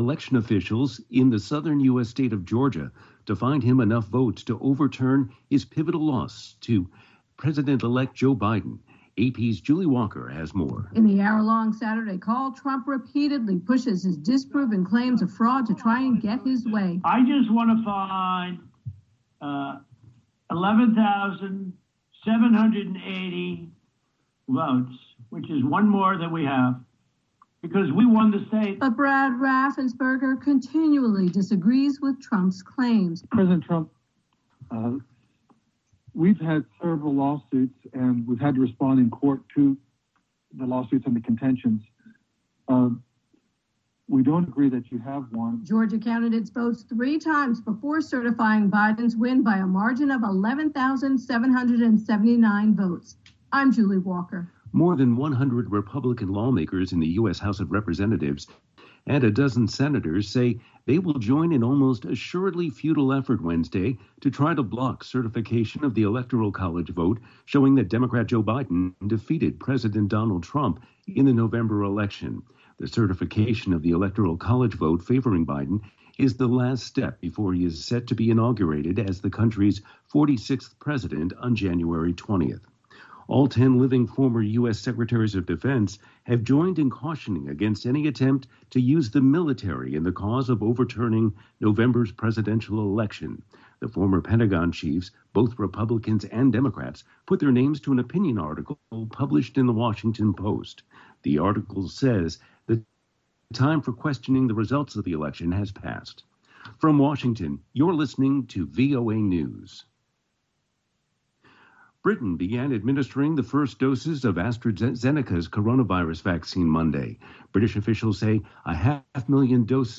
election officials in the southern U.S. state of Georgia to find him enough votes to overturn his pivotal loss to President-elect Joe Biden. AP's Julie Walker has more. In the hour-long Saturday call, Trump repeatedly pushes his disproven claims of fraud to try and get his way. I just want to find 11,780 votes, which is one more than we have, because we won the state. But Brad Raffensperger continually disagrees with Trump's claims. President Trump, we've had several lawsuits, and we've had to respond in court to the lawsuits and the contentions. We don't agree that you have won. Georgia counted its votes 3 times before certifying Biden's win by a margin of 11,779 votes. I'm Julie Walker. More than 100 Republican lawmakers in the U.S. House of Representatives and a dozen senators say they will join an almost assuredly futile effort Wednesday to try to block certification of the Electoral College vote showing that Democrat Joe Biden defeated President Donald Trump in the November election. The certification of the Electoral College vote favoring Biden is the last step before he is set to be inaugurated as the country's 46th president on January 20th. All 10 living former U.S. Secretaries of Defense have joined in cautioning against any attempt to use the military in the cause of overturning November's presidential election. The former Pentagon chiefs, both Republicans and Democrats, put their names to an opinion article published in the Washington Post. The article says the time for questioning the results of the election has passed. From Washington, you're listening to VOA News. Britain began administering the first doses of AstraZeneca's coronavirus vaccine Monday. British officials say 500,000 doses